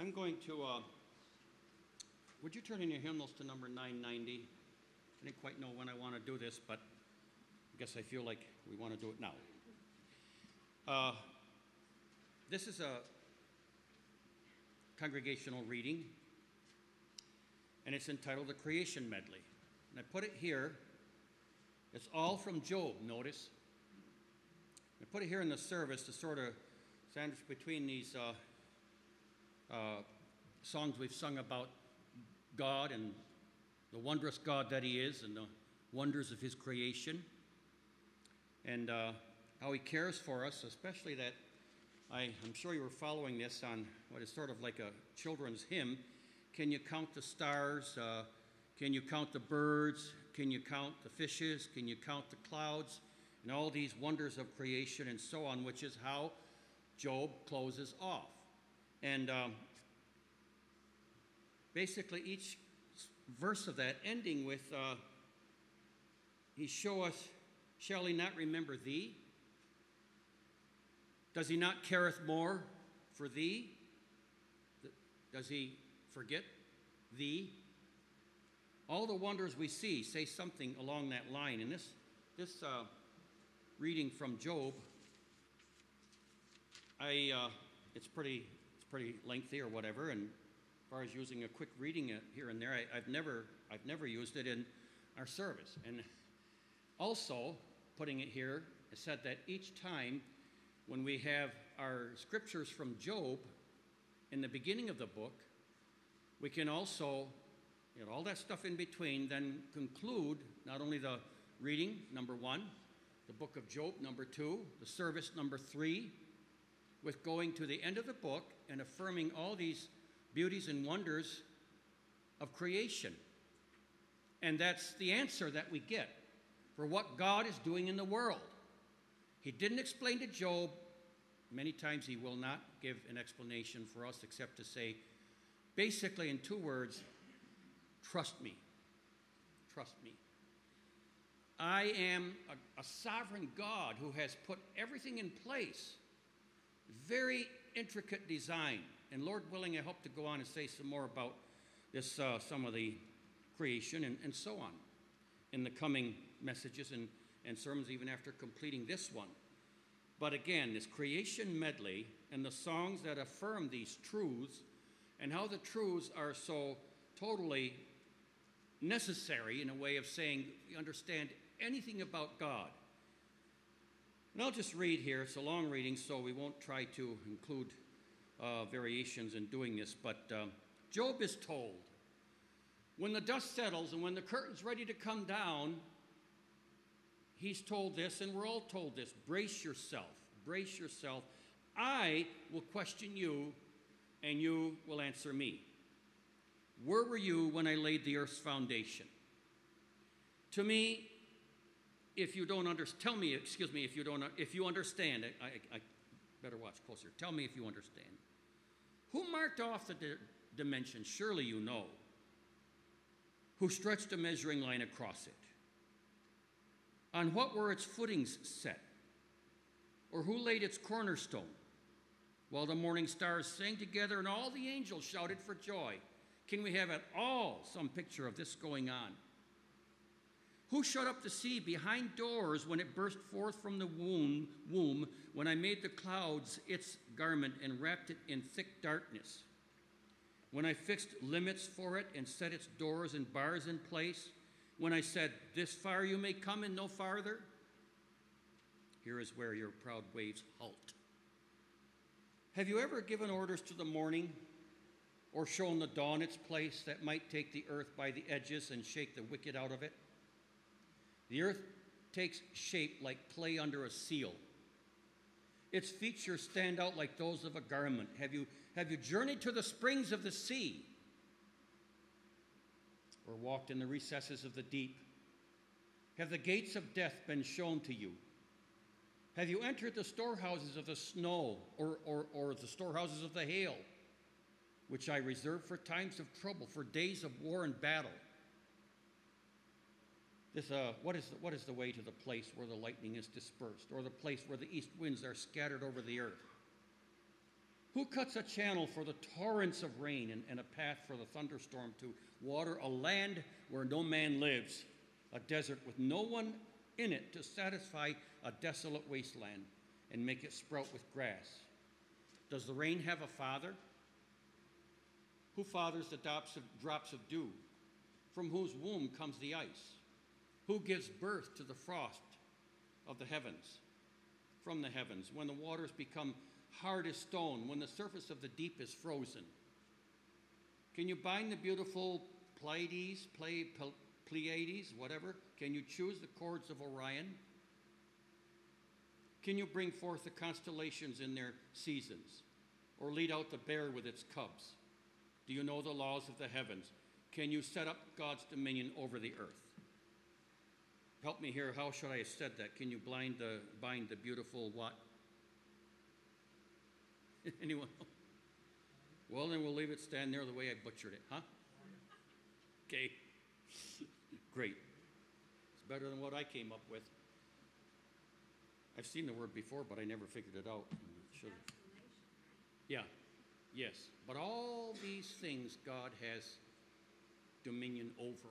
I'm going to, would you turn in your hymnals to number 990? I didn't quite know when I want to do this, but I guess I feel like we want to do it now. This is a congregational reading, and it's entitled The Creation Medley. And I put it here. It's all from Job, notice. I put it here in the service to sort of sandwich between these songs we've sung about God and the wondrous God that He is and the wonders of His creation and how He cares for us, especially that I'm sure you were following this on what is sort of like a children's hymn. Can you count the stars? Can you count the birds? Can you count the fishes? Can you count the clouds? And all these wonders of creation and so on, which is how Job closes off. And basically each verse of that ending with, He showeth, shall He not remember thee? Does He not careth more for thee? Does He forget thee? All the wonders we see say something along that line. And this reading from Job, it's pretty lengthy or whatever. And as far as using a quick reading it here and there, I've never used it in our service. And also putting it here, it said that each time when we have our scriptures from Job in the beginning of the book, we can also, all that stuff in between, then conclude not only the reading, number 1, the book of Job, number 2, the service, number 3, with going to the end of the book and affirming all these beauties and wonders of creation. And that's the answer that we get for what God is doing in the world. He didn't explain to Job. Many times He will not give an explanation for us except to say, basically in 2 words, trust me. Trust me. I am a sovereign God who has put everything in place. Very intricate design. And Lord willing, I hope to go on and say some more about this, some of the creation and so on in the coming messages and sermons, even after completing this one. But again, this creation medley and the songs that affirm these truths and how the truths are so totally necessary in a way of saying you understand anything about God. And I'll just read here. It's a long reading, so we won't try to include variations in doing this. But Job is told, when the dust settles and when the curtain's ready to come down, he's told this, and we're all told this. Brace yourself. Brace yourself. I will question you, and you will answer me. Where were you when I laid the earth's foundation? To me, if you don't understand, tell me, if you understand, I better watch closer. Tell me if you understand. Who marked off the dimensions? Surely you know. Who stretched a measuring line across it? On what were its footings set? Or who laid its cornerstone? While the morning stars sang together and all the angels shouted for joy. Can we have at all some picture of this going on? Who shut up the sea behind doors when it burst forth from the womb, when I made the clouds its garment and wrapped it in thick darkness? When I fixed limits for it and set its doors and bars in place? When I said, this far you may come and no farther? Here is where your proud waves halt. Have you ever given orders to the morning or shown the dawn its place that might take the earth by the edges and shake the wicked out of it? The earth takes shape like clay under a seal. Its features stand out like those of a garment. Have you journeyed to the springs of the sea or walked in the recesses of the deep? Have the gates of death been shown to you? Have you entered the storehouses of the snow or the storehouses of the hail, which I reserve for times of trouble, for days of war and battle? What is the way to the place where the lightning is dispersed, or the place where the east winds are scattered over the earth? Who cuts a channel for the torrents of rain and a path for the thunderstorm to water a land where no man lives, a desert with no one in it to satisfy a desolate wasteland and make it sprout with grass? Does the rain have a father? Who fathers the drops of dew? From whose womb comes the ice? Who gives birth to the frost of the heavens? From the heavens, when the waters become hard as stone, when the surface of the deep is frozen. Can you bind the beautiful Pleiades, whatever? Can you choose the chords of Orion? Can you bring forth the constellations in their seasons, or lead out the bear with its cubs? Do you know the laws of the heavens? Can you set up God's dominion over the earth? Help me here. How should I have said that? Can you bind the beautiful what? Anyone? Well, then we'll leave it stand there the way I butchered it, huh? Okay. Great. It's better than what I came up with. I've seen the word before, but I never figured it out. Should have. Yeah. Yes. But all these things God has dominion over.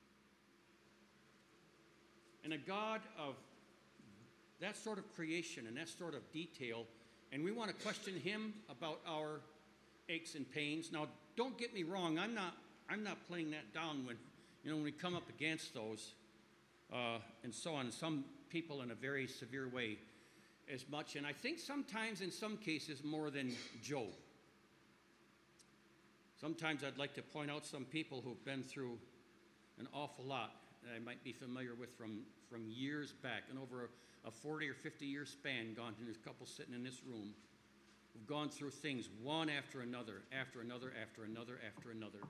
And a God of that sort of creation and that sort of detail, and we want to question him about our aches and pains. Now, don't get me wrong, I'm not playing that down when we come up against those and so on, some people in a very severe way as much, and I think sometimes in some cases more than Job. Sometimes I'd like to point out some people who've been through an awful lot that I might be familiar with from years back, and over a 40 or 50 year span, gone to this couple sitting in this room, who've gone through things one after another, after another, after another, after another.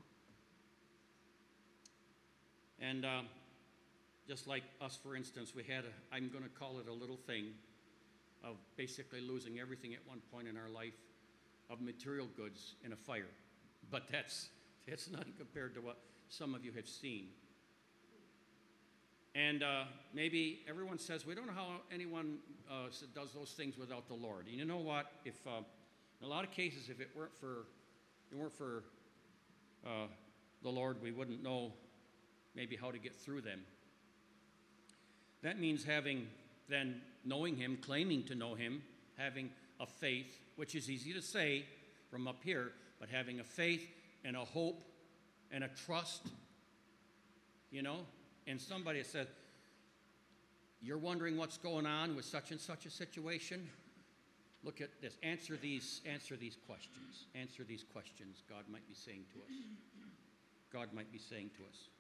And just like us, for instance, we had, I'm going to call it a little thing, of basically losing everything at one point in our life of material goods in a fire. But that's nothing compared to what some of you have seen. And maybe everyone says, we don't know how anyone does those things without the Lord. And you know what? If in a lot of cases, if it weren't for the Lord, we wouldn't know maybe how to get through them. That means knowing him, claiming to know him, having a faith, which is easy to say from up here, but having a faith and a hope and a trust, and somebody said, you're wondering what's going on with such and such a situation? Look at this. Answer these questions. Answer these questions God might be saying to us. God might be saying to us.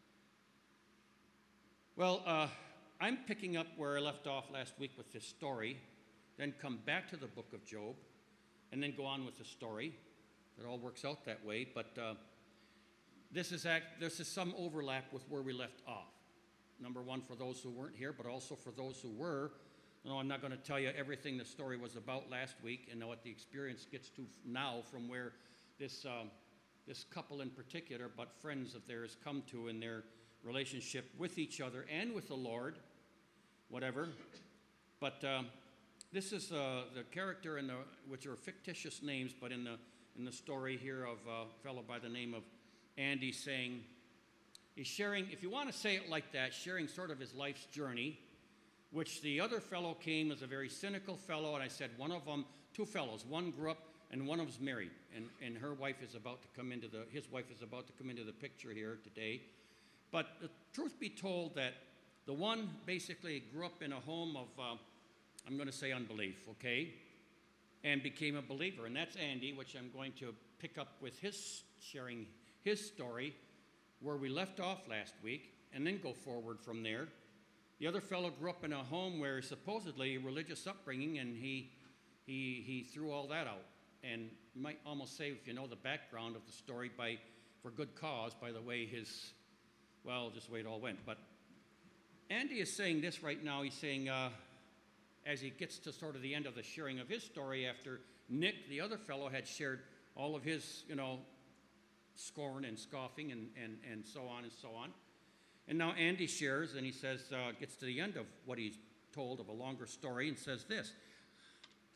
Well, I'm picking up where I left off last week with this story, then come back to the book of Job, and then go on with the story. It all works out that way, but this is some overlap with where we left off. Number one, for those who weren't here, but also for those who were. I'm not going to tell you everything the story was about last week and what the experience gets to now from where this couple in particular, but friends of theirs, come to in their relationship with each other and with the Lord, whatever. But this is the character which are fictitious names, but in the story here of a fellow by the name of Andy he's sharing, if you want to say it like that, sharing sort of his life's journey, which the other fellow came as a very cynical fellow, and I said one of them, two fellows, one grew up and one of them's married, and his wife is about to come into the picture here today. But the truth be told, that the one basically grew up in a home of, I'm going to say unbelief, okay, and became a believer, and that's Andy, which I'm going to pick up with sharing his story, where we left off last week, and then go forward from there. The other fellow grew up in a home where supposedly religious upbringing, and he threw all that out. And you might almost say, if you know the background of the story, for good cause, by the way just the way it all went. But Andy is saying this right now. He's saying, as he gets to sort of the end of the sharing of his story, after Nick, the other fellow, had shared all of his, scorn and scoffing and so on and so on. And now Andy shares, and he says, gets to the end of what he's told of a longer story, and says this.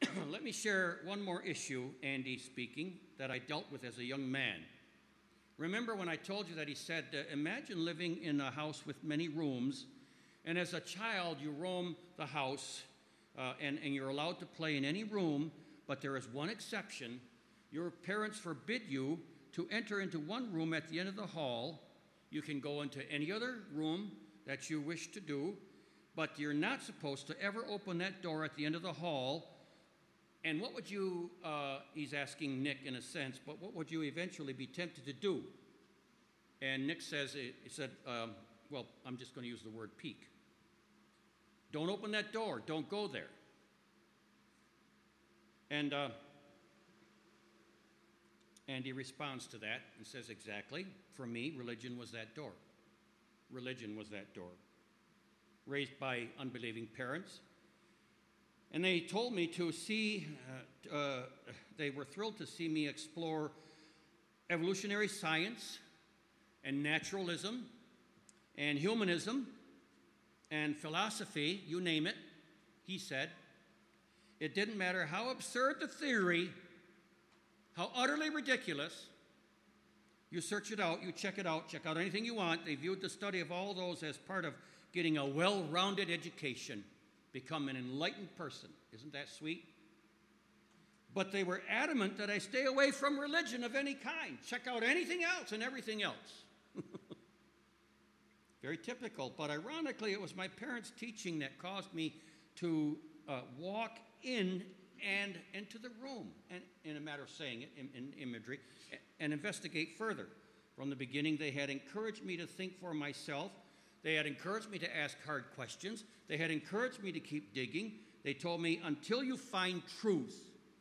let me share one more issue, Andy speaking, that I dealt with as a young man. Remember when I told you that he said, imagine living in a house with many rooms, and as a child you roam the house, and you're allowed to play in any room, but there is one exception. Your parents forbid you to enter into one room at the end of the hall. You can go into any other room that you wish to do, but you're not supposed to ever open that door at the end of the hall. And what would you, he's asking Nick in a sense, but what would you eventually be tempted to do? And Nick says, he said, well, I'm just going to use the word peek. Don't open that door. Don't go there. And he responds to that and says, exactly. For me, religion was that door. Religion was that door. Raised by unbelieving parents. And they told me to see, they were thrilled to see me explore evolutionary science and naturalism and humanism and philosophy, you name it, he said. It didn't matter how absurd the theory, how utterly ridiculous. You search it out, you check out anything you want. They viewed the study of all those as part of getting a well-rounded education, become an enlightened person. Isn't that sweet? But they were adamant that I stay away from religion of any kind. Check out anything else and everything else. Very typical, but ironically, it was my parents' teaching that caused me to walk in and into the room, and in a matter of saying it, in imagery, and investigate further. From the beginning, they had encouraged me to think for myself. They had encouraged me to ask hard questions. They had encouraged me to keep digging. They told me, until you find truth.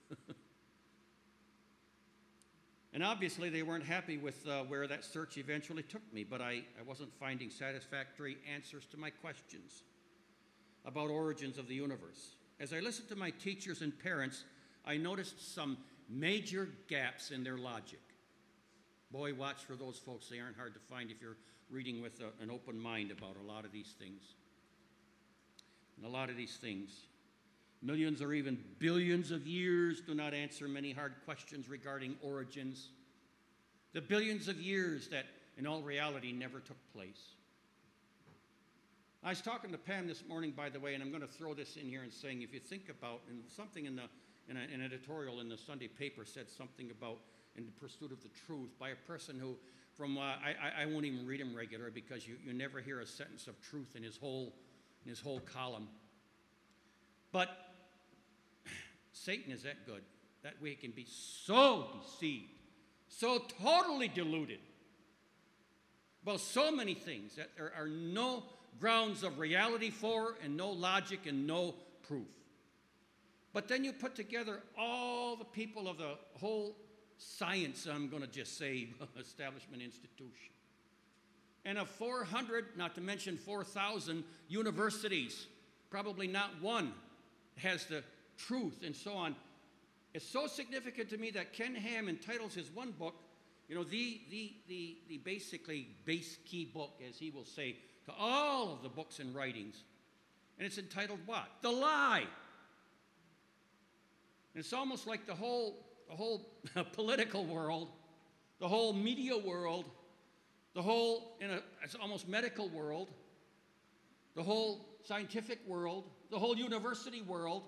And obviously, they weren't happy with where that search eventually took me, but I wasn't finding satisfactory answers to my questions about origins of the universe. As I listened to my teachers and parents, I noticed some major gaps in their logic. Boy, watch for those folks. They aren't hard to find if you're reading with an open mind about a lot of these things. And a lot of these things. Millions or even billions of years do not answer many hard questions regarding origins. The billions of years that, in all reality, never took place. I was talking to Pam this morning, by the way, and I'm going to throw this in here and saying, if you think about, and something in an editorial in the Sunday paper said something about in the pursuit of the truth by a person who, I won't even read him regular because you never hear a sentence of truth in his whole column. But Satan is that good. That way he can be so deceived, so totally deluded about so many things that there are no grounds of reality for and no logic and no proof. But then you put together all the people of the whole science, I'm going to just say, establishment institution. And of 400, not to mention 4,000 universities, probably not one has the truth and so on. It's so significant to me that Ken Ham entitles his one book, the basically base key book, as he will say, to all of the books and writings. And it's entitled what? The Lie. And it's almost like the whole political world, the whole media world, the whole, it's almost medical world, the whole scientific world, the whole university world.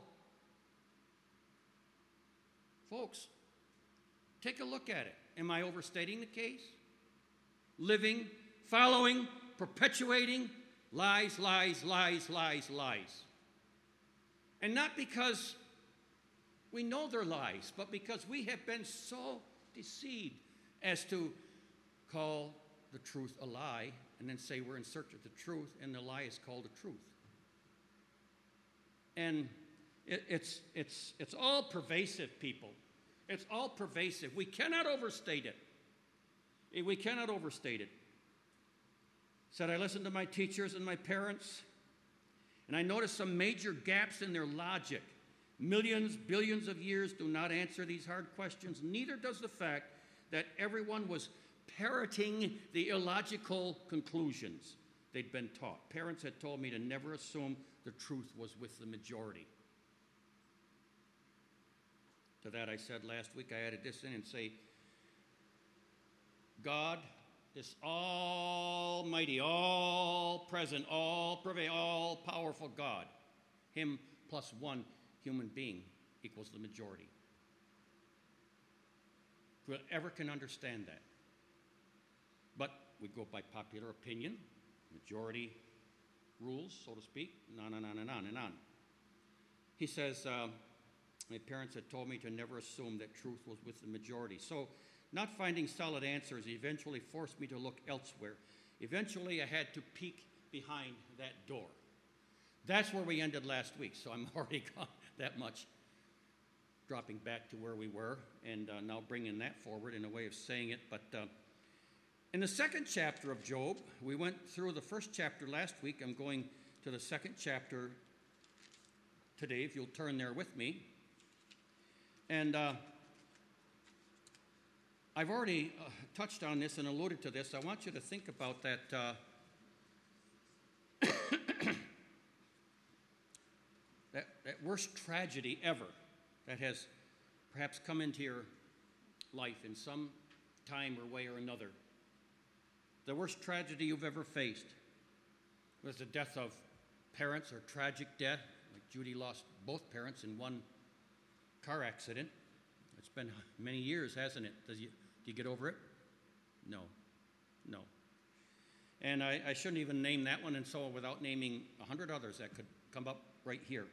Folks, take a look at it. Am I overstating the case? Living, following, perpetuating lies, lies, lies, lies, lies. And not because we know they're lies, but because we have been so deceived as to call the truth a lie and then say we're in search of the truth, and the lie is called the truth. And it's all pervasive, people. It's all pervasive. We cannot overstate it. We cannot overstate it. Said I listened to my teachers and my parents, and I noticed some major gaps in their logic. Millions, billions of years do not answer these hard questions. Neither does the fact that everyone was parroting the illogical conclusions they'd been taught. Parents had told me to never assume the truth was with the majority. to that I said last week. I added this in and say, God, this almighty, all-present, all-pervading, all-powerful God, him plus one human being equals the majority. Whoever can understand that. But we go by popular opinion, majority rules, so to speak, and on and on and on and on. He says, my parents had told me to never assume that truth was with the majority. So, not finding solid answers eventually forced me to look elsewhere. Eventually, I had to peek behind that door. That's where we ended last week, so I'm already gone that much, dropping back to where we were, and now bringing that forward in a way of saying it. But in the second chapter of Job, we went through the first chapter last week. I'm going to the second chapter today, if you'll turn there with me. And I've already touched on this and alluded to this. I want you to think about that that worst tragedy ever that has perhaps come into your life in some time or way or another. The worst tragedy you've ever faced was the death of parents, or tragic death. Like Judy lost both parents in one car accident. It's been many years, hasn't it? Do you get over it? No. And I shouldn't even name that one, and so without naming 100 others that could come up right here.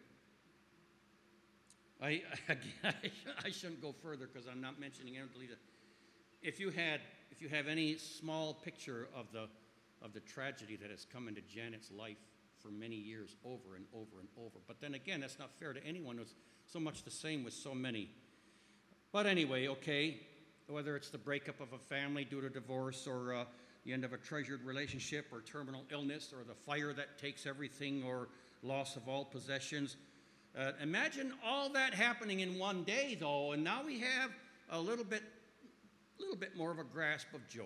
I shouldn't go further because I'm not mentioning it. If you have any small picture of the tragedy that has come into Janet's life for many years, over and over and over. But then again, that's not fair to anyone. It's so much the same with so many. But anyway, okay, whether it's the breakup of a family due to divorce, or the end of a treasured relationship, or terminal illness, or the fire that takes everything, or loss of all possessions. Imagine all that happening in one day, though, and now we have a little bit more of a grasp of Job.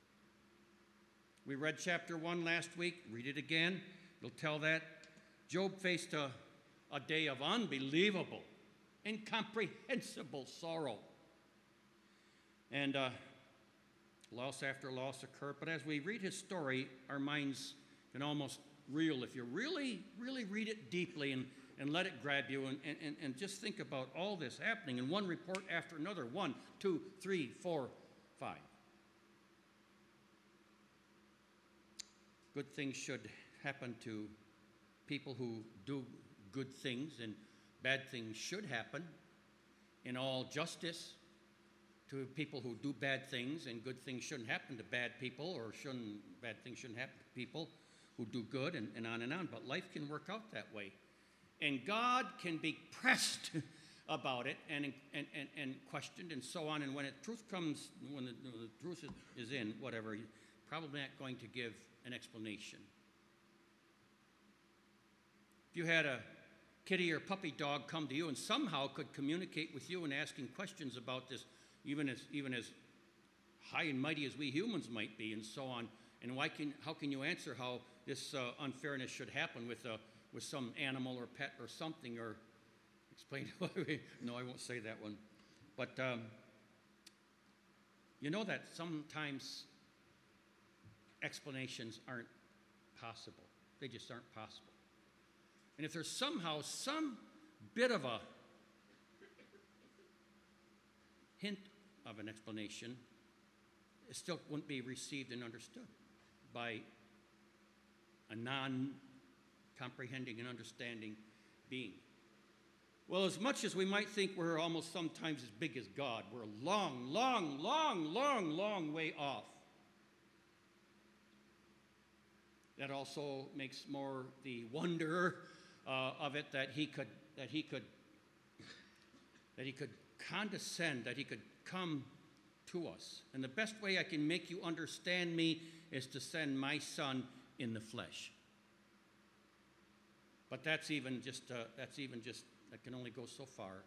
We read chapter 1 last week. Read it again. You'll tell that Job faced a day of unbelievable, incomprehensible sorrow. And loss after loss occurred. But as we read his story, our minds can almost reel if you really, really read it deeply and let it grab you and just think about all this happening in one report after another. 1, 2, 3, 4, 5. Good things should happen to people who do good things, and bad things should happen in all justice to people who do bad things, and good things shouldn't happen to bad people, or bad things shouldn't happen to people who do good, and on and on. But life can work out that way. And God can be pressed about it and questioned and so on. And when the truth comes, when the truth is in, whatever, you're probably not going to give an explanation. If you had a kitty or puppy dog come to you and somehow could communicate with you and asking questions about this, even as high and mighty as we humans might be, and so on, and how can you answer how this unfairness should happen with some animal or pet or something, or explain? No, I won't say that one. But you know that sometimes explanations aren't possible. They just aren't possible. And if there's somehow some bit of a hint of an explanation, it still wouldn't be received and understood by a non-comprehending and understanding being. Well, as much as we might think we're almost sometimes as big as God, we're a long, long, long, long, long way off. That also makes more the wonder of it that he could condescend, that he could come to us. And the best way I can make you understand me is to send my son in the flesh. But that can only go so far.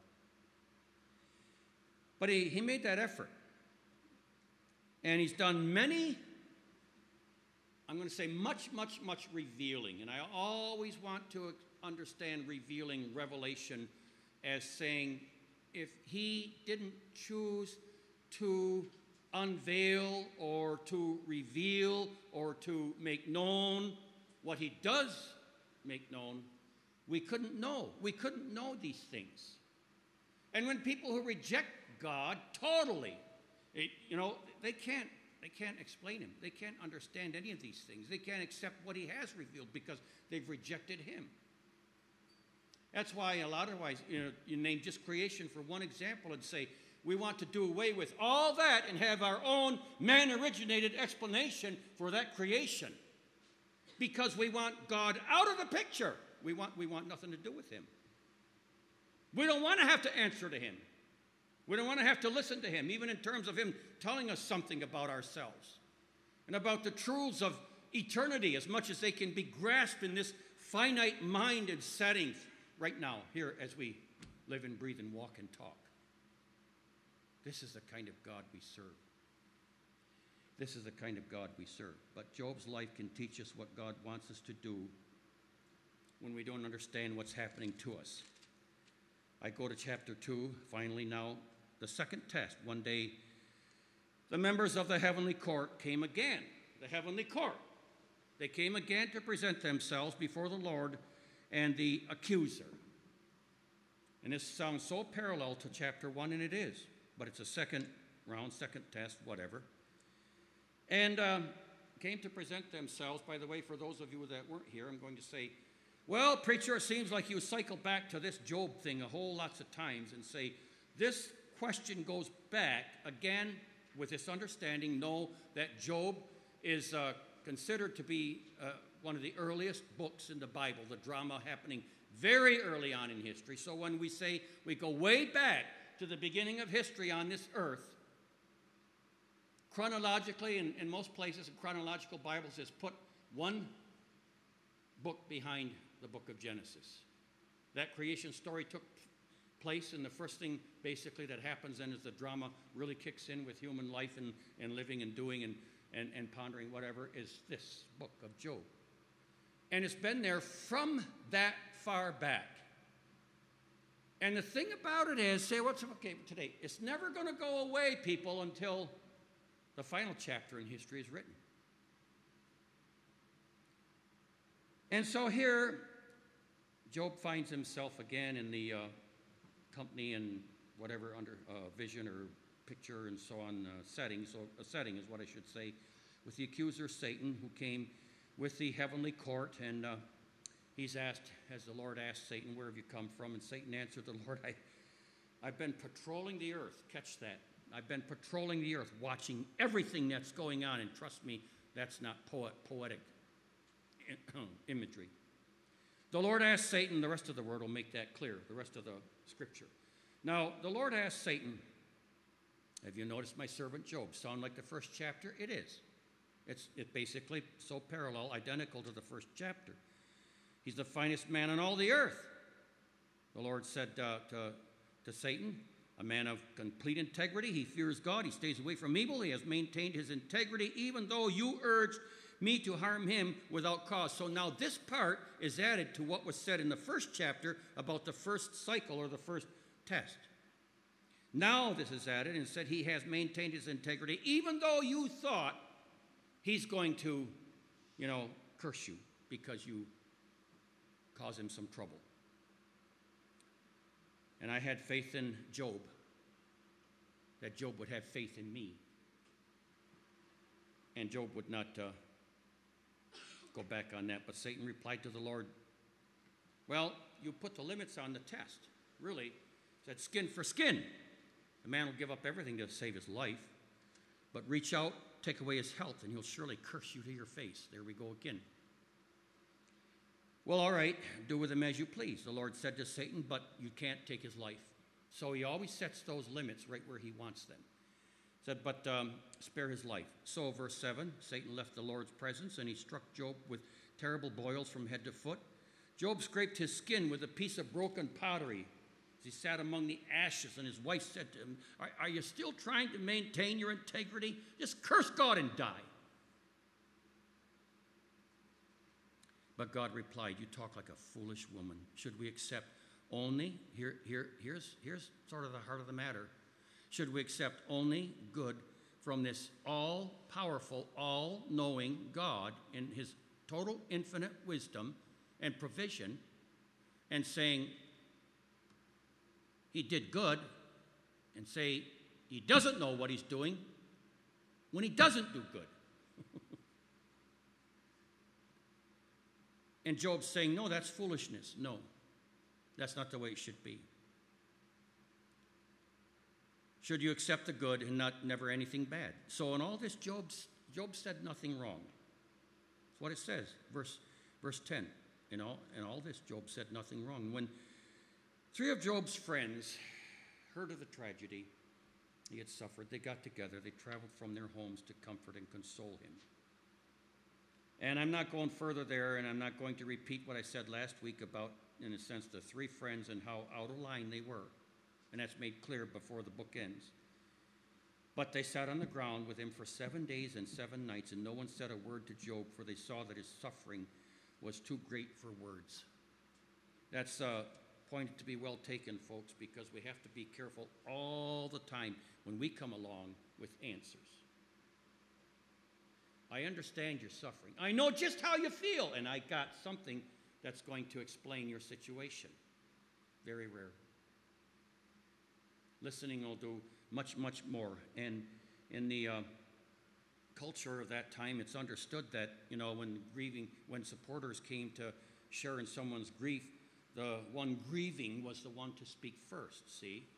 But he made that effort. And he's done many, I'm going to say much, much, much revealing. And I always want to understand revealing, revelation, as saying if he didn't choose to unveil or to reveal or to make known what he does make known, we couldn't know. We couldn't know these things. And when people who reject God totally, they can't explain him. They can't understand any of these things. They can't accept what he has revealed because they've rejected him. That's why a lot of ways, you name just creation for one example and say, we want to do away with all that and have our own man-originated explanation for that creation. Because we want God out of the picture. We want nothing to do with him. We don't want to have to answer to him. We don't want to have to listen to him, even in terms of him telling us something about ourselves and about the truths of eternity as much as they can be grasped in this finite mind and setting right now, here as we live and breathe and walk and talk. This is the kind of God we serve. This is the kind of God we serve. But Job's life can teach us what God wants us to do when we don't understand what's happening to us. I go to chapter 2, finally now, the second test. One day, the members of the heavenly court came again. The heavenly court. They came again to present themselves before the Lord and the accuser. And this sounds so parallel to chapter 1, and it is. But it's a second round, second test, whatever. And came to present themselves. By the way, for those of you that weren't here, I'm going to say, well, preacher, it seems like you cycle back to this Job thing a whole lots of times and say, this question goes back again with this understanding, know that Job is considered to be one of the earliest books in the Bible, the drama happening very early on in history. So when we say we go way back to the beginning of history on this earth, chronologically, in most places in chronological Bibles, is put one book behind the book of Genesis. That creation story took place, and the first thing basically that happens then is the drama really kicks in with human life and living and doing and pondering whatever, is this book of Job. And it's been there from that far back. And the thing about it is, say what's okay today, it's never going to go away, people, until the final chapter in history is written. And so here, Job finds himself again in the company and whatever under vision or picture and so on setting. So a setting is what I should say, with the accuser Satan, who came with the heavenly court, and he's asked, as the Lord asked Satan, where have you come from? And Satan answered the Lord, I've been patrolling the earth. Catch that. I've been patrolling the earth, watching everything that's going on, and trust me, that's not poetic imagery. The Lord asked Satan, the rest of the word will make that clear, the rest of the scripture. Now, the Lord asked Satan, have you noticed my servant Job? Sound like the first chapter? It is. It's basically so parallel, identical to the first chapter. He's the finest man on all the earth. The Lord said to Satan, a man of complete integrity. He fears God. He stays away from evil. He has maintained his integrity, even though you urged me to harm him without cause. So now this part is added to what was said in the first chapter about the first cycle or the first test. Now this is added and said he has maintained his integrity, even though you thought he's going to, curse you because you cause him some trouble. And I had faith in Job, that Job would have faith in me. And Job would not go back on that. But Satan replied to the Lord, well, you put the limits on the test. Really, said skin for skin. A man will give up everything to save his life. But reach out, take away his health, and he'll surely curse you to your face. There we go again. Well, all right, do with him as you please, the Lord said to Satan, but you can't take his life. So he always sets those limits right where he wants them. Said, but spare his life. So, verse 7, Satan left the Lord's presence, and he struck Job with terrible boils from head to foot. Job scraped his skin with a piece of broken pottery as he sat among the ashes, and his wife said to him, are you still trying to maintain your integrity? Just curse God and die. But God replied, you talk like a foolish woman. Should we accept only, here's sort of the heart of the matter. Should we accept only good from this all-powerful, all-knowing God in his total infinite wisdom and provision, and saying he did good, and say he doesn't know what he's doing when he doesn't do good? And Job's saying, no, that's foolishness. No, that's not the way it should be. Should you accept the good and never anything bad? So in all this, Job said nothing wrong. That's what it says, verse 10. In all this, Job said nothing wrong. When 3 of Job's friends heard of the tragedy he had suffered, they got together. They traveled from their homes to comfort and console him. And I'm not going further there, and I'm not going to repeat what I said last week about, in a sense, the 3 friends and how out of line they were. And that's made clear before the book ends. But they sat on the ground with him for 7 days and 7 nights, and no one said a word to Job, for they saw that his suffering was too great for words. That's a point to be well taken, folks, because we have to be careful all the time when we come along with answers. I understand your suffering. I know just how you feel, and I got something that's going to explain your situation. Very rare. Listening will do much, much more. And in the culture of that time, it's understood that, when supporters came to share in someone's grief, the one grieving was the one to speak first, see?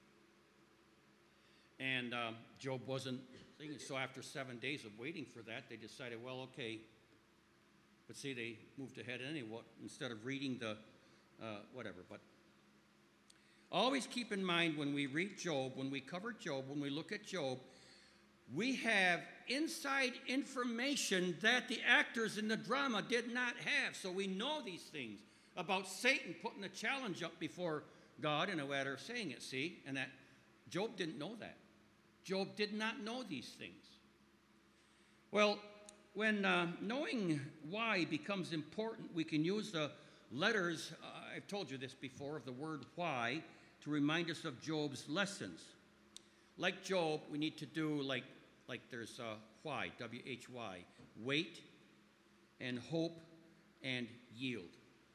And Job wasn't thinking. So after 7 days of waiting for that, they decided, well, okay. But see, they moved ahead anyway, instead of reading the whatever. But always keep in mind when we read Job, when we cover Job, when we look at Job, we have inside information that the actors in the drama did not have. So we know these things about Satan putting a challenge up before God in a way of saying it, see? And that Job didn't know that. Job did not know these things. Well, when knowing why becomes important, we can use the letters, I've told you this before, of the word why to remind us of Job's lessons. Like Job, we need to do like there's why, W-H-Y, wait and hope and yield.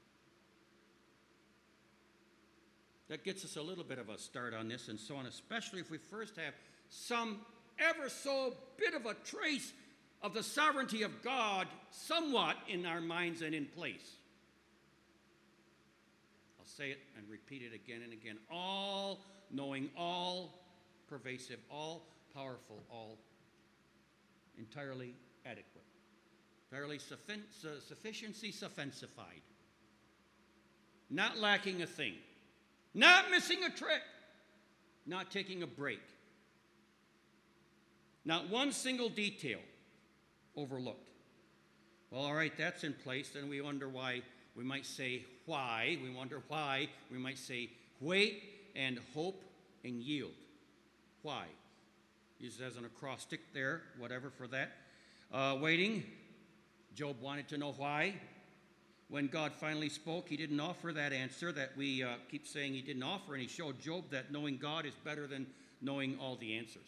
That gets us a little bit of a start on this and so on, especially if we first have some ever so bit of a trace of the sovereignty of God somewhat in our minds and in place. I'll say it and repeat it again and again. All knowing, all pervasive, all powerful, all entirely adequate. Entirely sufficiency sufficiency. Not lacking a thing. Not missing a trick. Not taking a break. Not one single detail overlooked. Well, all right, that's in place. Then we wonder why. We might say why. We wonder why. We might say wait and hope and yield. Why? Used as an acrostic there, whatever for that. Waiting. Job wanted to know why. When God finally spoke, he didn't offer that answer that we keep saying he didn't offer, and he showed Job that knowing God is better than knowing all the answers.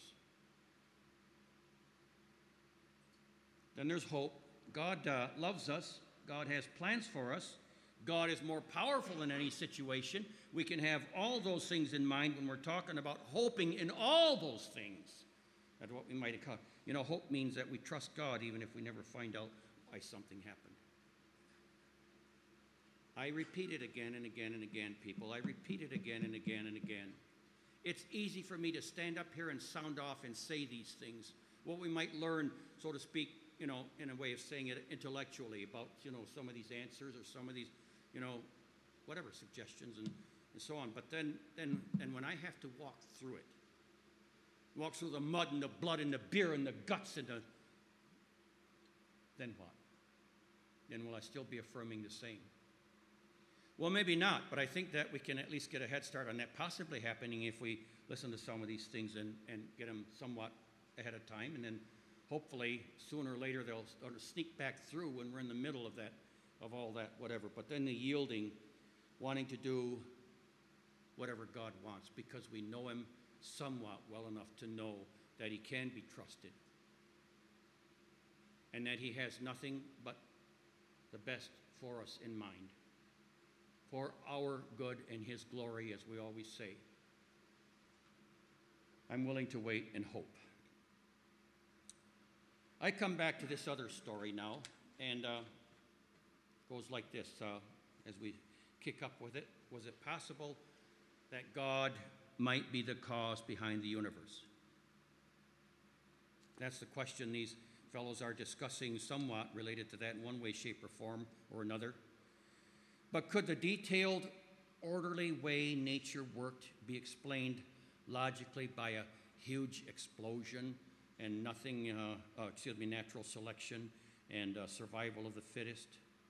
Then there's hope. God loves us. God has plans for us. God is more powerful than any situation. We can have all those things in mind when we're talking about hoping in all those things. That's what we might call. Hope means that we trust God even if we never find out why something happened. I repeat it again and again and again, people. I repeat it again and again and again. It's easy for me to stand up here and sound off and say these things. What we might learn, so to speak, in a way of saying it intellectually about, some of these answers or some of these, whatever, suggestions and so on. But then when I have to walk through it, walk through the mud and the blood and the beer and the guts and then what? Then will I still be affirming the same? Well, maybe not, but I think that we can at least get a head start on that possibly happening if we listen to some of these things and get them somewhat ahead of time, and then hopefully sooner or later they'll start to sneak back through when we're in the middle of all that, whatever. But then the yielding, wanting to do whatever God wants because we know him somewhat well enough to know that he can be trusted and that he has nothing but the best for us in mind, for our good and his glory, as we always say. I'm willing to wait and hope. I come back to this other story now, and goes like this as we kick up with it. Was it possible that God might be the cause behind the universe? That's the question these fellows are discussing, somewhat related to that in one way, shape, or form or another. But could the detailed, orderly way nature worked be explained logically by a huge explosion and natural selection and survival of the fittest?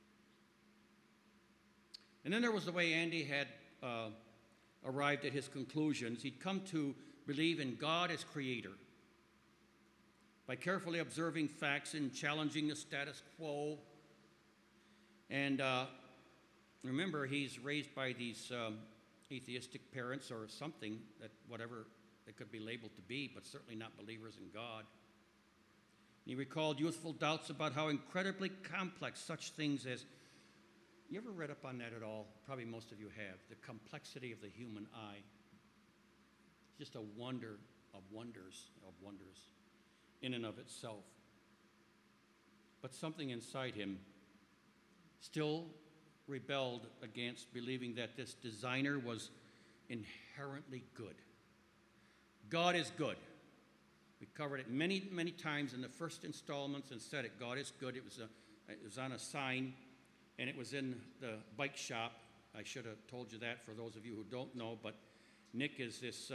And then there was the way Andy had arrived at his conclusions. He'd come to believe in God as creator by carefully observing facts and challenging the status quo. And remember, he's raised by these atheistic parents or something, that whatever they could be labeled to be, but certainly not believers in God. And he recalled youthful doubts about how incredibly complex such things as, you ever read up on that at all? Probably most of you have. The complexity of the human eye. Just a wonder of wonders in and of itself. But something inside him still rebelled against believing that this designer was inherently good. God is good. We covered it many, many times in the first installments and said it. God is good. It was on a sign, and it was in the bike shop. I should have told you that for those of you who don't know, but Nick is this,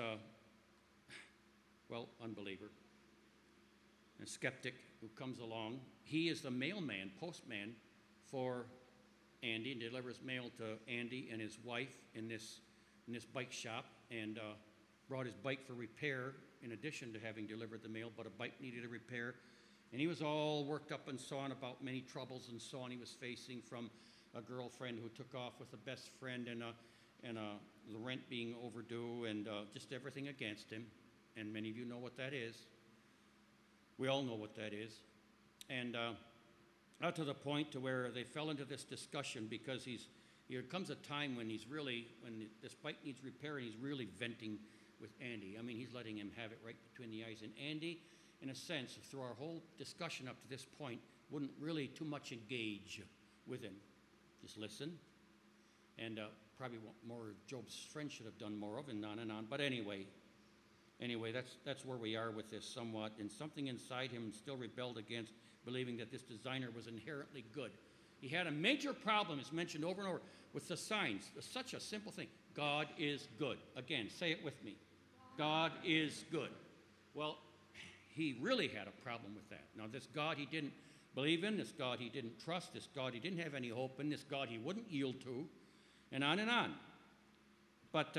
unbeliever, a skeptic who comes along. He is the mailman, postman for Andy, and delivers mail to Andy and his wife in this bike shop, and brought his bike for repair in addition to having delivered the mail, but a bike needed a repair. And he was all worked up and so on about many troubles and so on he was facing from a girlfriend who took off with a best friend, and the rent being overdue, and just everything against him. And many of you know what that is. We all know what that is. And out to the point to where they fell into this discussion, because here comes a time when when this bike needs repair, and he's really venting with Andy. I mean, he's letting him have it right between the eyes. And Andy, in a sense, through our whole discussion up to this point, wouldn't really too much engage with him. Just listen. And probably what more Job's friend should have done more of, and on and on. But anyway, that's where we are with this somewhat. And something inside him still rebelled against believing that this designer was inherently good. He had a major problem, as mentioned over and over, with the signs. Such a simple thing. God is good. Again, say it with me. God is good. Well, he really had a problem with that. Now, this God he didn't believe in, this God he didn't trust, this God he didn't have any hope in, this God he wouldn't yield to, and on and on. But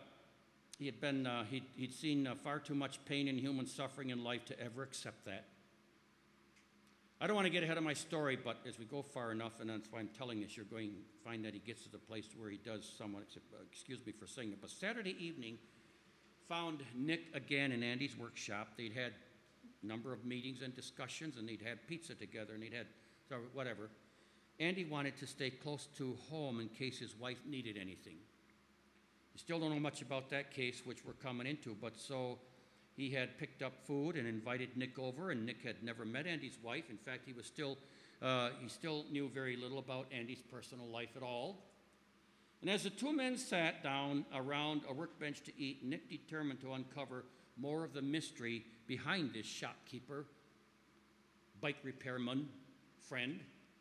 he'd seen far too much pain and human suffering in life to ever accept that. I don't want to get ahead of my story, but as we go far enough, and that's why I'm telling this, you're going to find that he gets to the place where he does somewhat, excuse me for saying it, but Saturday evening found Nick again in Andy's workshop. They'd had a number of meetings and discussions, and they'd had pizza together, and they'd had whatever. Andy wanted to stay close to home in case his wife needed anything. You still don't know much about that case, which we're coming into, but so he had picked up food and invited Nick over, and Nick had never met Andy's wife. In fact, he still knew very little about Andy's personal life at all. And as the two men sat down around a workbench to eat, Nick determined to uncover more of the mystery behind this shopkeeper, bike repairman, friend.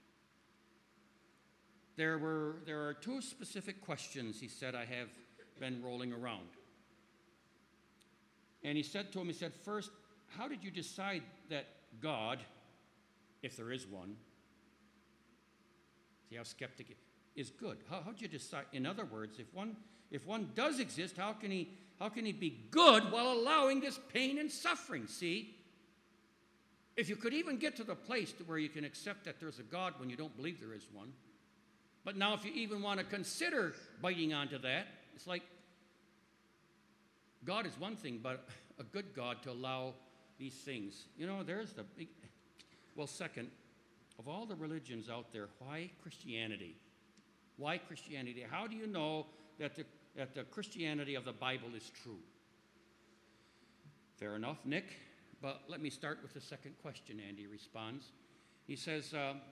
There are two specific questions, he said, I have been rolling around. And he said to him, first, how did you decide that God, if there is one, see how skeptic is good? How did you decide? In other words, if one does exist, how can he be good while allowing this pain and suffering? See, if you could even get to the place to where you can accept that there's a God when you don't believe there is one, but now if you even want to consider biting onto that, it's like God is one thing, but a good God to allow these things. You know, there's the big... Well, second, of all the religions out there, why Christianity? Why Christianity? How do you know that the Christianity of the Bible is true? Fair enough, Nick. But let me start with the second question, Andy responds. He says,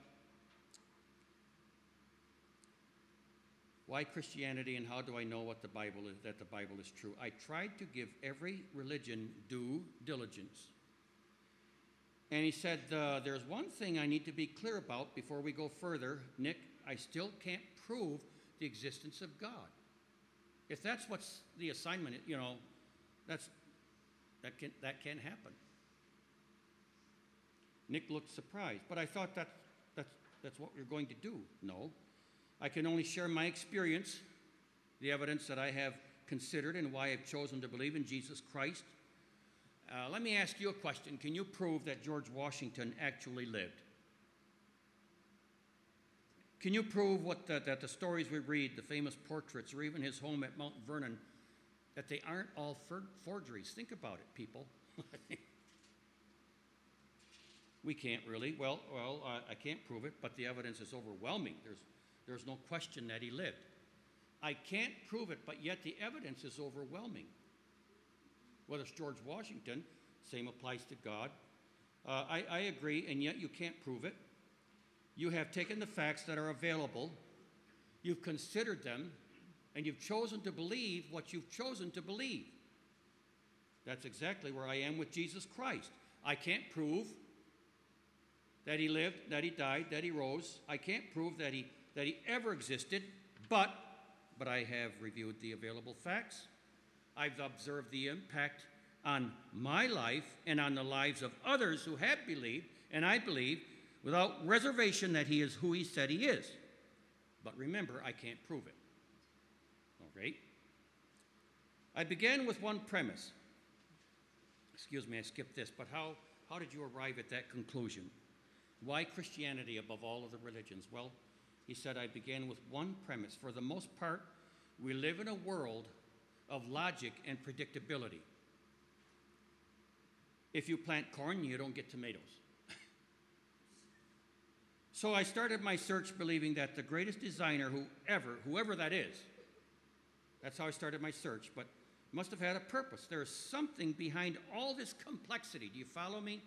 why Christianity and how do I know what the Bible is, that the Bible is true? I tried to give every religion due diligence. And he said, there's one thing I need to be clear about before we go further. Nick, I still can't prove the existence of God. If that's what's the assignment, you know, that can't happen. Nick looked surprised, but I thought that's what we're going to do. No, I can only share my experience, the evidence that I have considered and why I've chosen to believe in Jesus Christ. Let me ask you a question. Can you prove that George Washington actually lived? Can you prove that the stories we read, the famous portraits, or even his home at Mount Vernon, that they aren't all forgeries? Think about it, people. We can't really. Well, I can't prove it, but the evidence is overwhelming. There's no question that he lived. I can't prove it, but yet the evidence is overwhelming. Whether it's George Washington, same applies to God. I agree, and yet you can't prove it. You have taken the facts that are available, you've considered them, and you've chosen to believe what you've chosen to believe. That's exactly where I am with Jesus Christ. I can't prove that he lived, that he died, that he rose. I can't prove that he ever existed, but I have reviewed the available facts. I've observed the impact on my life and on the lives of others who have believed, and I believe without reservation that he is who he said he is. But remember, I can't prove it. All right? I began with one premise. Excuse me, I skipped this, but how did you arrive at that conclusion? Why Christianity above all of the religions? Well, he said, I began with one premise. For the most part, we live in a world of logic and predictability. If you plant corn, you don't get tomatoes. So I started my search believing that the greatest designer whoever that is, that's how I started my search, but must have had a purpose. There's something behind all this complexity. Do you follow me?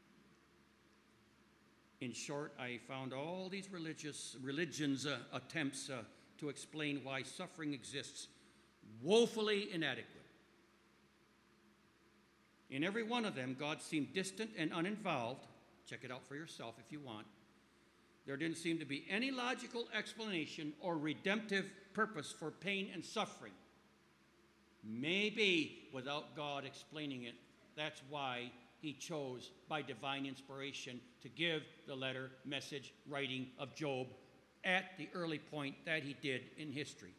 In short, I found all these religions' attempts to explain why suffering exists woefully inadequate. In every one of them, God seemed distant and uninvolved. Check it out for yourself if you want. There didn't seem to be any logical explanation or redemptive purpose for pain and suffering. Maybe without God explaining it, that's why he chose by divine inspiration to give the letter, message, writing of Job at the early point that he did in history.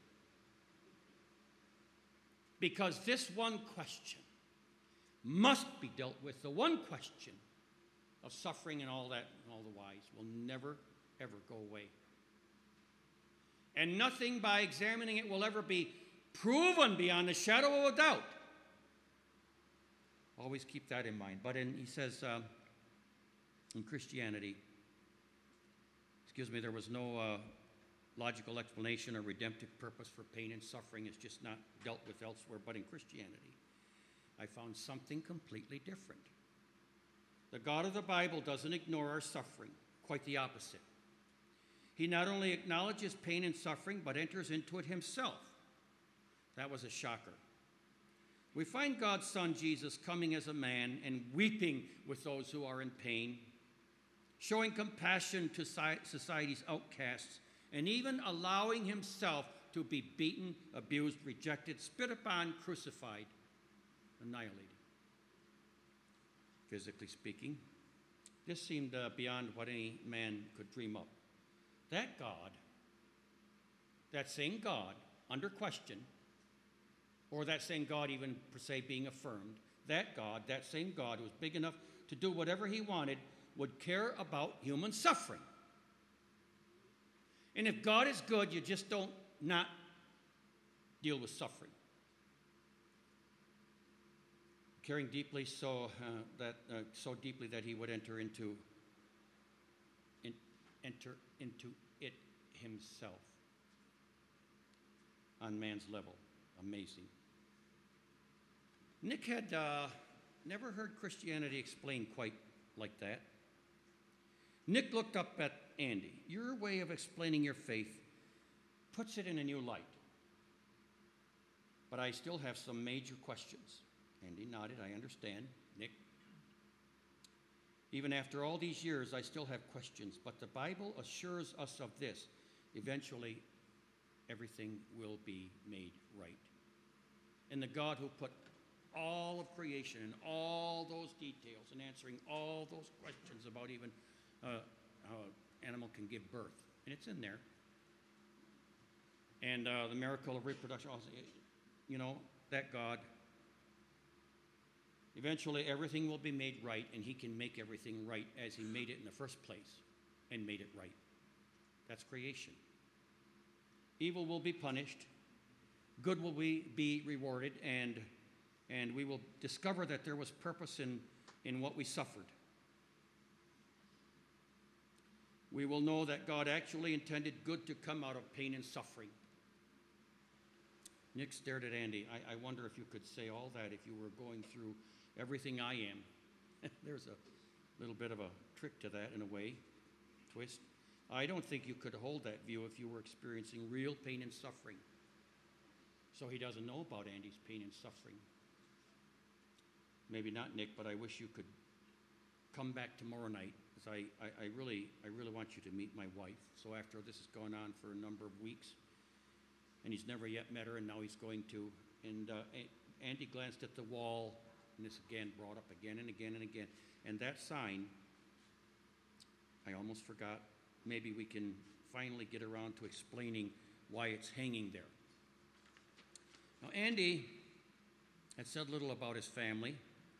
Because this one question must be dealt with. The one question of suffering and all that and all the whys will never, ever go away. And nothing by examining it will ever be proven beyond the shadow of a doubt. Always keep that in mind. But he says, in Christianity, there was no logical explanation or redemptive purpose for pain and suffering. It's just not dealt with elsewhere. But in Christianity, I found something completely different. The God of the Bible doesn't ignore our suffering. Quite the opposite. He not only acknowledges pain and suffering, but enters into it himself. That was a shocker. We find God's Son, Jesus, coming as a man and weeping with those who are in pain, showing compassion to society's outcasts, and even allowing himself to be beaten, abused, rejected, spit upon, crucified, annihilated. Physically speaking, this seemed beyond what any man could dream up. That God, that same God, under question, or that same God even per se being affirmed, that God, that same God who was big enough to do whatever he wanted, would care about human suffering. And if God is good, you just don't not deal with suffering. caring deeply so deeply that he would enter into it himself on man's level. Amazing. Nick had never heard Christianity explained quite like that. Nick looked up at Andy. Your way of explaining your faith puts it in a new light. But I still have some major questions. Andy nodded. I understand. Nick? Even after all these years, I still have questions. But the Bible assures us of this. Eventually, everything will be made right. And the God who put all of creation and all those details and answering all those questions about even how an animal can give birth. And it's in there. And the miracle of reproduction, also, that God, eventually everything will be made right, and he can make everything right as he made it in the first place and made it right. That's creation. Evil will be punished. Good will be rewarded, and we will discover that there was purpose in what we suffered. We will know that God actually intended good to come out of pain and suffering. Nick stared at Andy. I wonder if you could say all that if you were going through everything I am. There's a little bit of a trick to that in a way, twist. I don't think you could hold that view if you were experiencing real pain and suffering. So he doesn't know about Andy's pain and suffering. Maybe not, Nick, but I wish you could come back tomorrow night, because I really want you to meet my wife. So after this has gone on for a number of weeks, and he's never yet met her, and now he's going to. And Andy glanced at the wall, and this again brought up again and again and again. And that sign, I almost forgot. Maybe we can finally get around to explaining why it's hanging there. Now, Andy had said little about his family.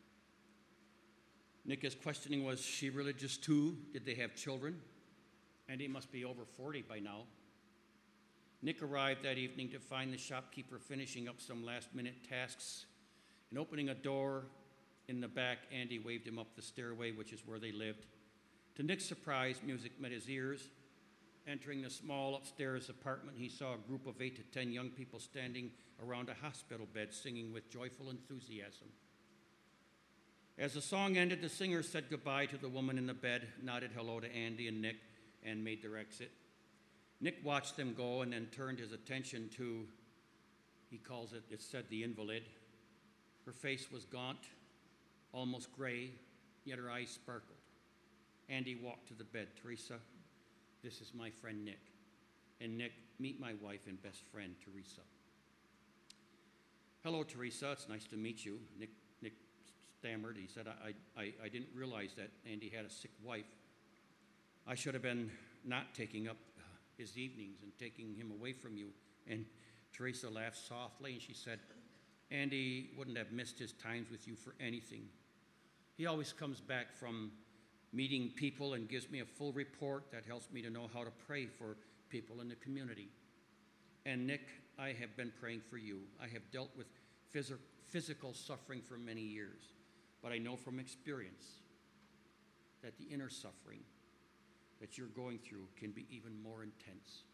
Nick's questioning, was she religious too? Did they have children? Andy must be over 40 by now. Nick arrived that evening to find the shopkeeper finishing up some last-minute tasks. And opening a door in the back, Andy waved him up the stairway, which is where they lived. To Nick's surprise, music met his ears. Entering the small upstairs apartment, he saw a group of 8 to 10 young people standing around a hospital bed singing with joyful enthusiasm. As the song ended, the singer said goodbye to the woman in the bed, nodded hello to Andy and Nick, and made their exit. Nick watched them go and then turned his attention to, he calls it, said the invalid. Her face was gaunt, almost gray, yet her eyes sparkled. Andy walked to the bed. Teresa, this is my friend Nick. And Nick, meet my wife and best friend, Teresa. Hello, Teresa. It's nice to meet you. Nick stammered. He said, I didn't realize that Andy had a sick wife. I should have been not taking up his evenings and taking him away from you. And Teresa laughed softly, and she said, Andy wouldn't have missed his times with you for anything. He always comes back from meeting people and gives me a full report that helps me to know how to pray for people in the community. And Nick, I have been praying for you. I have dealt with physical suffering for many years, but I know from experience that the inner suffering that you're going through can be even more intense.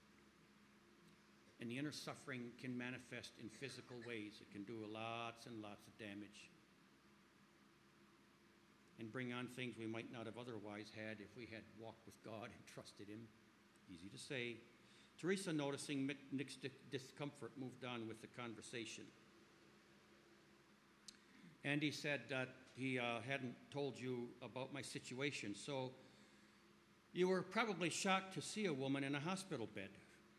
And the inner suffering can manifest in physical ways. It can do lots and lots of damage and bring on things we might not have otherwise had if we had walked with God and trusted him. Easy to say. Teresa, noticing Nick's discomfort, moved on with the conversation. Andy said that he hadn't told you about my situation, so you were probably shocked to see a woman in a hospital bed.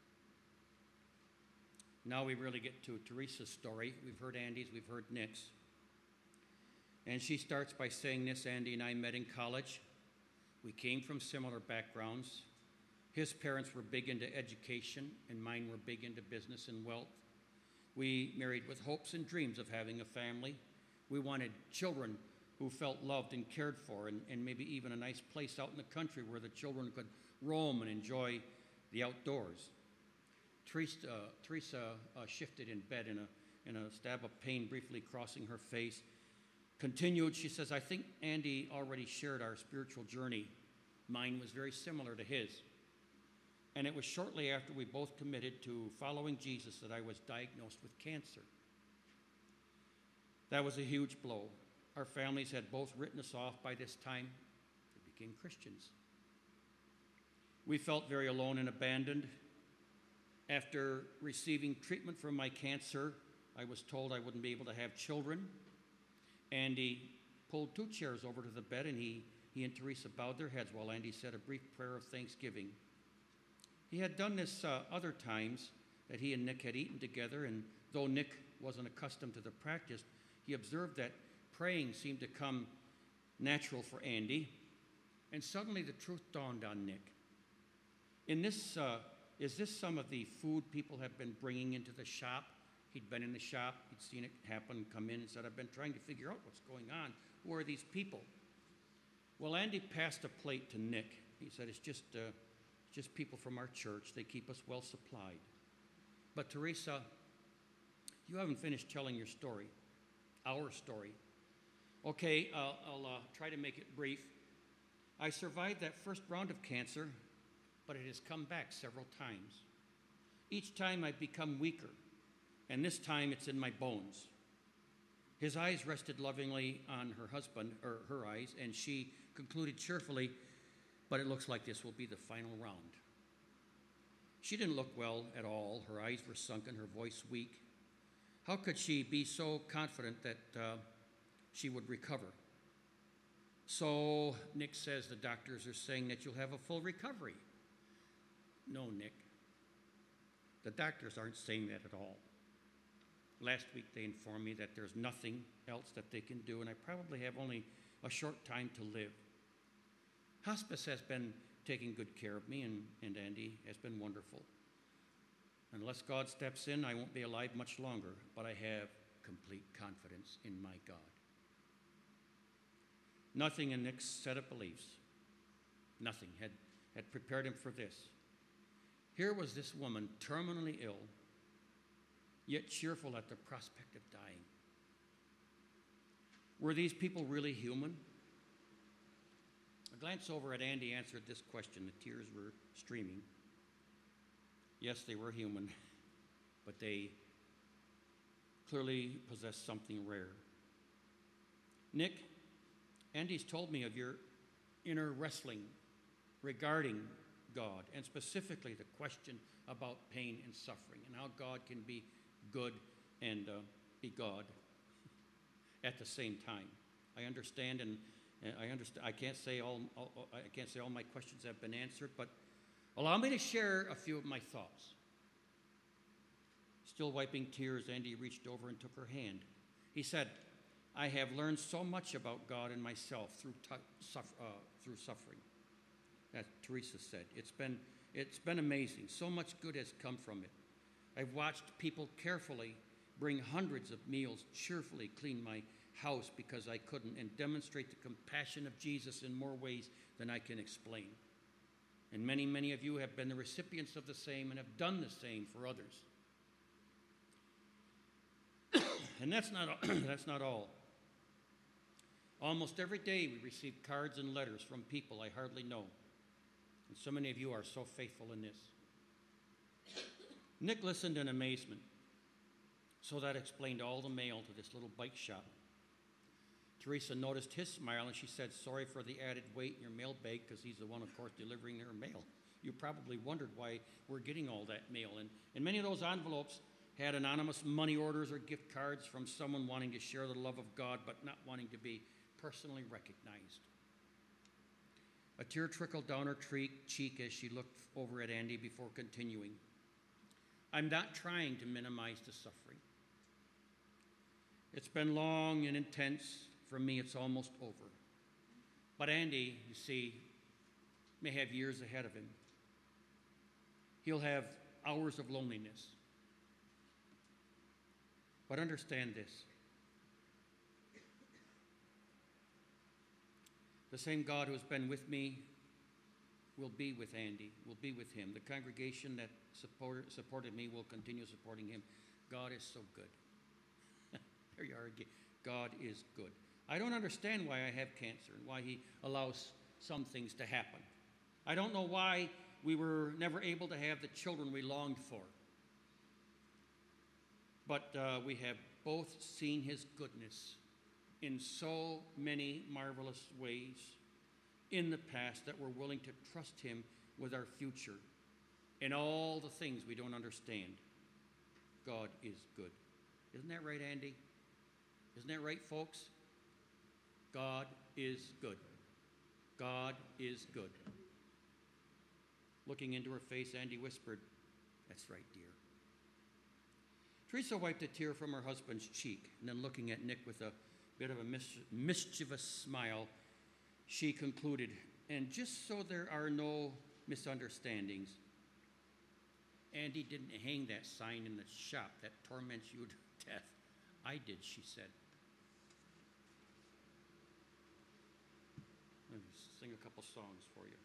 Now we really get to Teresa's story. We've heard Andy's, we've heard Nick's. And she starts by saying this: Andy and I met in college. We came from similar backgrounds. His parents were big into education, and mine were big into business and wealth. We married with hopes and dreams of having a family. We wanted children who felt loved and cared for, and maybe even a nice place out in the country where the children could roam and enjoy the outdoors. Teresa shifted in bed, in a stab of pain briefly crossing her face. continued, she says, I think Andy already shared our spiritual journey. Mine was very similar to his. And it was shortly after we both committed to following Jesus that I was diagnosed with cancer. That was a huge blow. Our families had both written us off by this time. We became Christians. We felt very alone and abandoned. After receiving treatment for my cancer, I was told I wouldn't be able to have children. Andy pulled 2 chairs over to the bed, and he and Teresa bowed their heads while Andy said a brief prayer of thanksgiving. He had done this other times that he and Nick had eaten together, and though Nick wasn't accustomed to the practice, he observed that praying seemed to come natural for Andy, and suddenly the truth dawned on Nick. Is this some of the food people have been bringing into the shop? He'd been in the shop, he'd seen it happen, come in and said, I've been trying to figure out what's going on. Who are these people? Well, Andy passed a plate to Nick. He said, it's just people from our church. They keep us well supplied. But Teresa, you haven't finished telling your story, our story. Okay, I'll try to make it brief. I survived that first round of cancer, but it has come back several times. Each time I've become weaker, and this time it's in my bones. His eyes rested lovingly on her husband, or her eyes, and she concluded cheerfully, but it looks like this will be the final round. She didn't look well at all. Her eyes were sunken, her voice weak. How could she be so confident that she would recover? So Nick says the doctors are saying that you'll have a full recovery. No, Nick. The doctors aren't saying that at all. Last week they informed me that there's nothing else that they can do, and I probably have only a short time to live. Hospice has been taking good care of me, and Andy has been wonderful. Unless God steps in, I won't be alive much longer, but I have complete confidence in my God. Nothing in Nick's set of beliefs, nothing had prepared him for this. Here was this woman terminally ill, yet cheerful at the prospect of dying. Were these people really human? A glance over at Andy answered this question. The tears were streaming. Yes, they were human, but they clearly possessed something rare. Nick, Andy's told me of your inner wrestling regarding God, and specifically the question about pain and suffering, and how God can be good and be God at the same time. I understand, and I understand. I can't say all my questions have been answered, but allow me to share a few of my thoughts. Still wiping tears, Andy reached over and took her hand. He said, I have learned so much about God and myself through suffering. As Teresa said, it's been amazing. So much good has come from it. I've watched people carefully bring hundreds of meals, cheerfully clean my house because I couldn't, and demonstrate the compassion of Jesus in more ways than I can explain. And many, many of you have been the recipients of the same and have done the same for others. And that's not all. Almost every day we receive cards and letters from people I hardly know. And so many of you are so faithful in this. Nick listened in amazement. So that explained all the mail to this little bike shop. Teresa noticed his smile, and she said, sorry for the added weight in your mail bag, because he's the one, of course, delivering her mail. You probably wondered why we're getting all that mail. And many of those envelopes had anonymous money orders or gift cards from someone wanting to share the love of God, but not wanting to be personally recognized. A tear trickled down her cheek as she looked over at Andy before continuing. I'm not trying to minimize the suffering. It's been long and intense. For me, it's almost over. But Andy, you see, may have years ahead of him. He'll have hours of loneliness. But understand this. The same God who has been with me will be with Andy, will be with him. The congregation that supported me will continue supporting him. God is so good. There you are again. God is good. I don't understand why I have cancer and why He allows some things to happen. I don't know why we were never able to have the children we longed for. But we have both seen His goodness in so many marvelous ways in the past that we're willing to trust Him with our future in all the things we don't understand. God is good. Isn't that right, Andy? Isn't that right, folks? God is good. God is good. Looking into her face, Andy whispered, "That's right, dear." Teresa wiped a tear from her husband's cheek, and then looking at Nick with a bit of a mischievous smile, she concluded, "And just so there are no misunderstandings, Andy didn't hang that sign in the shop that torments you to death. I did," she said. Let me sing a couple songs for you.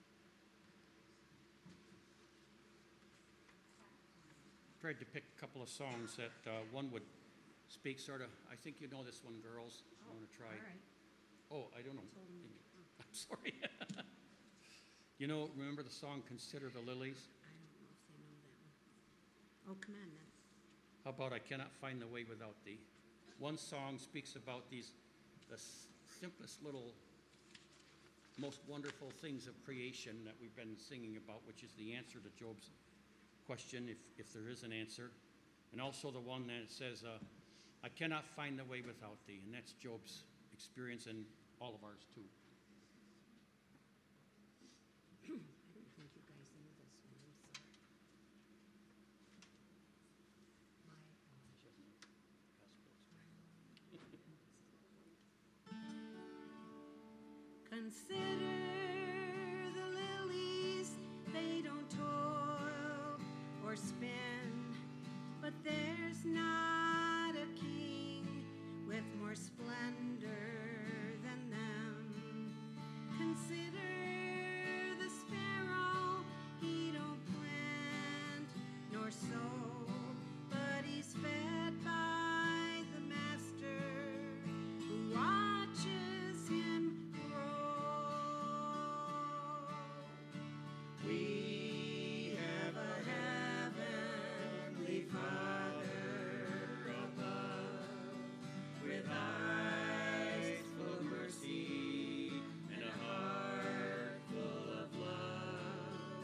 Tried to pick a couple of songs that one would speak sort of, I think you know this one, girls. I want to try. All right. Oh, I don't know. I'm sorry. You know, remember the song "Consider the Lilies"? I don't know if they know that one. Oh, come on then. How about "I Cannot Find the Way Without Thee"? One song speaks about the simplest little, most wonderful things of creation that we've been singing about, which is the answer to Job's question, if there is an answer. And also the one that says, "I cannot find the way without thee." And that's Job's experience and all of ours too. I don't think you guys knew this one. I'm sorry. Consider the lilies, they don't toil or spin, but there's not a king with more splendor than them. Consider the sparrow, he don't plant nor sow, but he's fed by the master who watches him grow. We have a heavenly Father above, with eyes full of mercy and a heart full of love.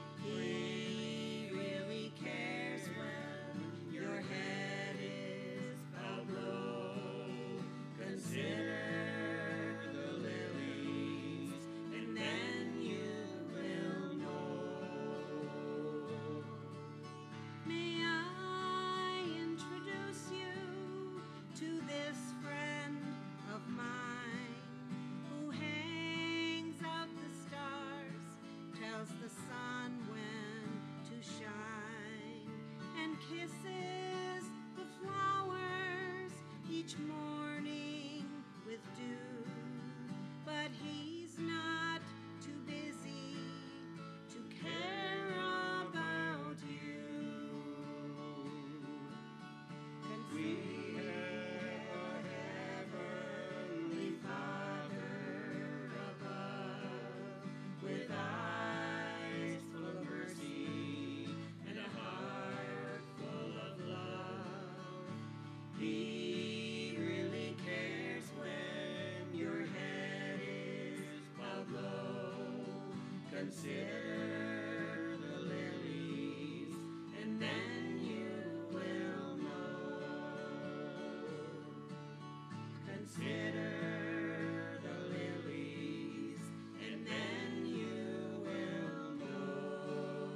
He really cares when your head is bowed low. Consider the lilies, and then you will know. May I introduce you to this friend of mine who hangs out the stars, tells the sun when to shine, and kisses the flowers each morning with dew. But he's not too busy to care about you. We have a heavenly Father above, with eyes full of mercy and a heart full of love. He really cares when your head is bowed low. Consider the lilies, and then you will know. Consider the lilies, and then you will know.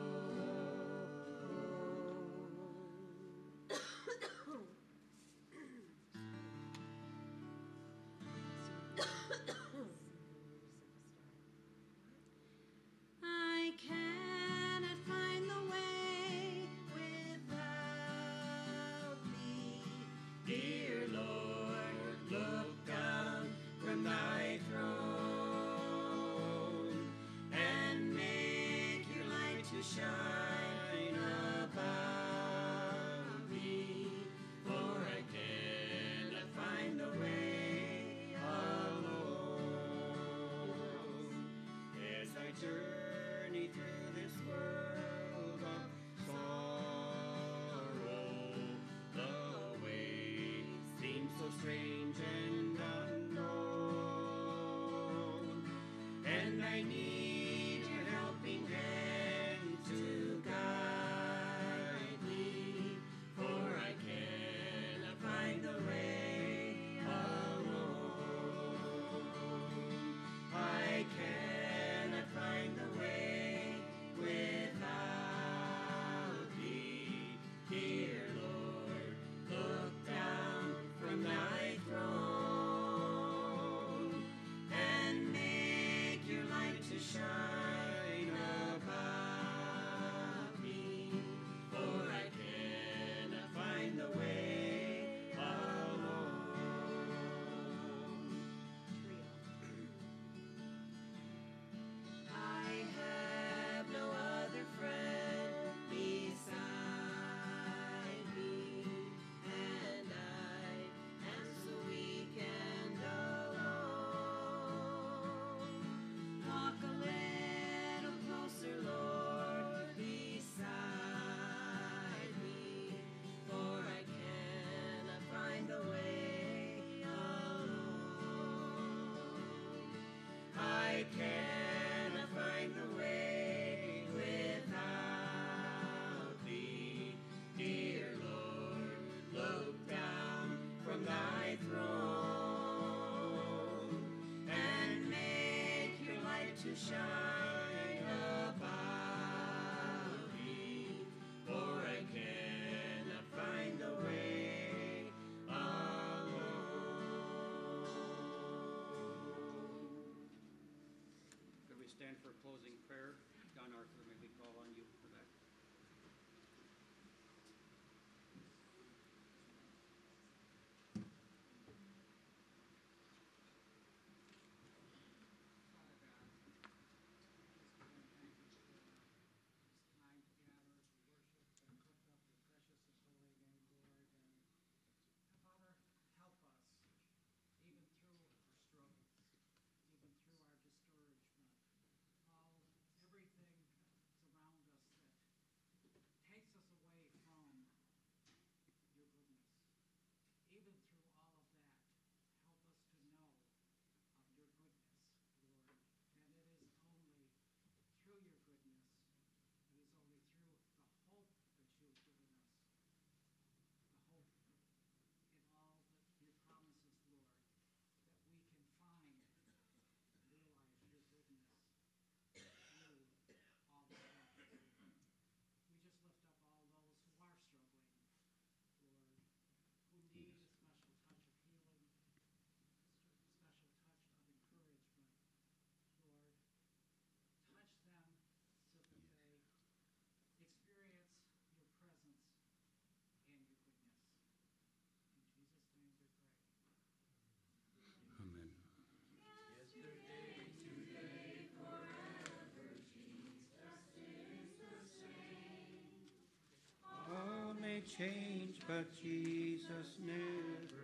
I cannot find the way without thee, dear Lord. Look I need a helping hand to guide me, for I cannot find the way alone. I cannot find the way without thee. Dear Lord, look down from thy throne and make your light to shine above me, for I cannot find the way alone. I have no other friend beside me, and I am so weak and alone. Walk a little closer, Lord, beside me, for I cannot find the way alone. I cannot find the way without thee. Dear Lord, look down from thy throne and make your light to shine above me, for I cannot find the way alone. Could we stand for a closing prayer? Don Arthur, may we call on you for that? Father God, just again, thank you for this time together to worship and lift up your precious and holy name, Lord. And Father, help us even through our struggles, even through our discouragement, everything that's around us that takes us away from your goodness. Even through all of that, help us to know of your goodness, Lord. And it is only through your goodness, it is only through the hope that you've given us, the hope in all that your promises, Lord, that we can find and realize your goodness through all of that. We just lift up all those who are struggling, Lord, who need a special touch of healing, special touch of encouragement. Lord, touch them so that they experience your presence and your goodness. In Jesus' name we pray. Amen. All may change, but Jesus never